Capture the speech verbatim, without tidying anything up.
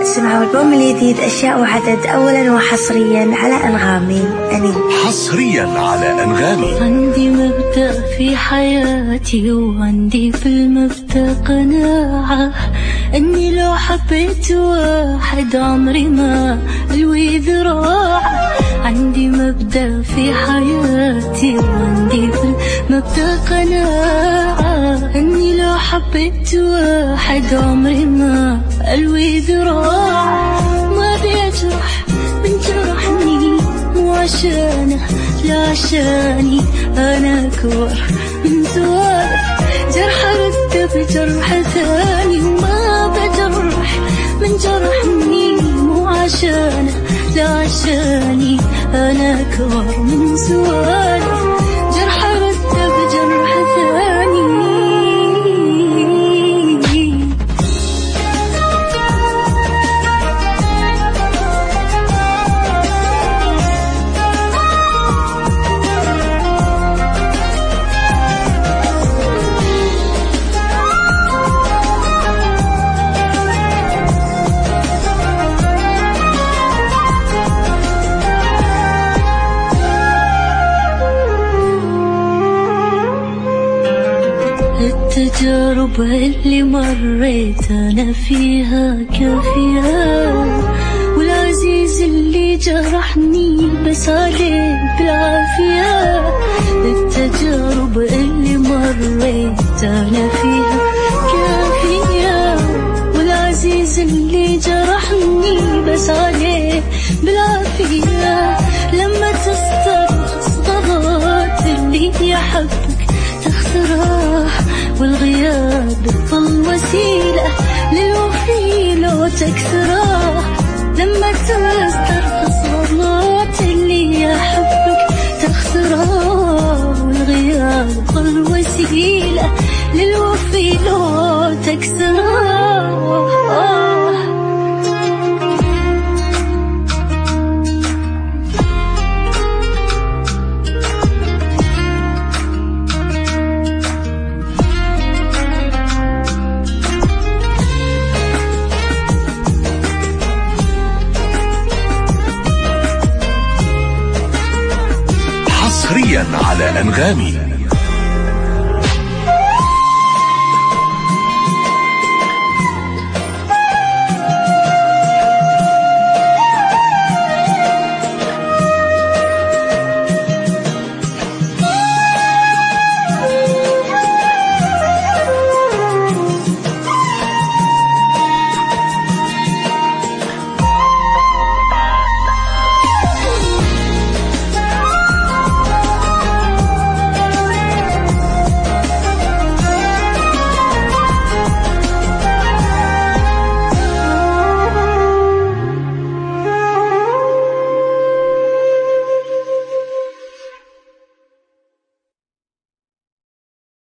تسمعوا البوم الجديد أشياء وعدد أولا وحصريا على أنغامي أني. حصريا على أنغامي. عندي مبدأ في حياتي وعندي في المبدأ قناعة أني لو حبيت واحد عمري ما ألوي ذراع. عندي مبدأ في حياتي وعندي في المبدأ قناعة أني لو حبيت واحد عمري ما ألوي ذراع. ما بيجرح من جرحني مو عشانه لا عشاني أنا أكبر من سوالف جرح رد بجرح ثاني. وما بجرح من جرحني مو عشانه لا عشاني أنا أكبر من سوالف جرح رد بجرح ثاني. التجارب اللي مريت أنا فيها كافية، والعزيز اللي جرحني بس عليه بالعافية. التجارب اللي مريت أنا فيها كافية، والعزيز اللي جرحني بس عليه بالعافية. لما تسترخص ضغط اللي يحبك تخسره، والغياب يظل وسيلة للوفي لو تكسره. لما تسترخص غلط اللي يحبك تخسره، والغياب يظل وسيلة للوفي لو تكسره. حصريا على أنغامي.